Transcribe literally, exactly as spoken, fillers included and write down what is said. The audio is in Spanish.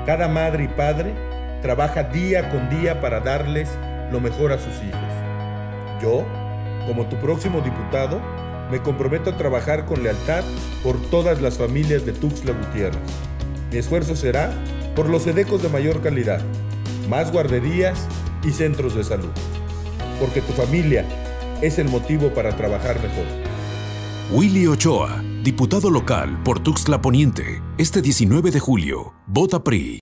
Cada madre y padre trabaja día con día para darles lo mejor a sus hijos. Yo, como tu próximo diputado, me comprometo a trabajar con lealtad por todas las familias de Tuxtla Gutiérrez. Mi esfuerzo será por los edecos de mayor calidad, más guarderías y centros de salud. Porque tu familia es el motivo para trabajar mejor. Willy Ochoa, diputado local por Tuxtla Poniente, este diecinueve de julio. Vota P R I.